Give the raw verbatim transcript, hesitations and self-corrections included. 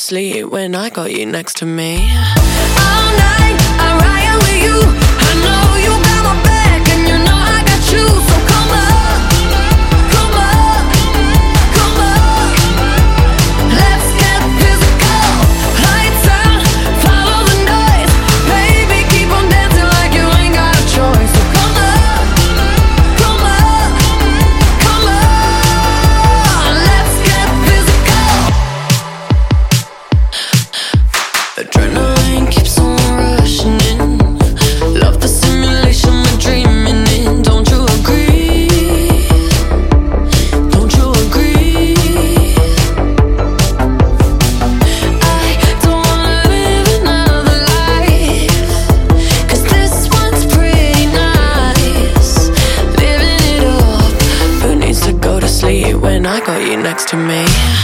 sleep when I got you next to me. All night I ride with you. I know you got my back and you know I got you. So come up, come up, come up. Let's get physical. Lights out, follow the noise. Baby, keep on dancing like you ain't got a choice. So come up, come up, come on. Let's get physical. Adrenaline keeps on rushing in. Love the simulation we're dreaming in. Don't you agree? Don't you agree? I don't wanna live another life, 'cause this one's pretty nice. Living it up. Who needs to go to sleep when I got you next to me?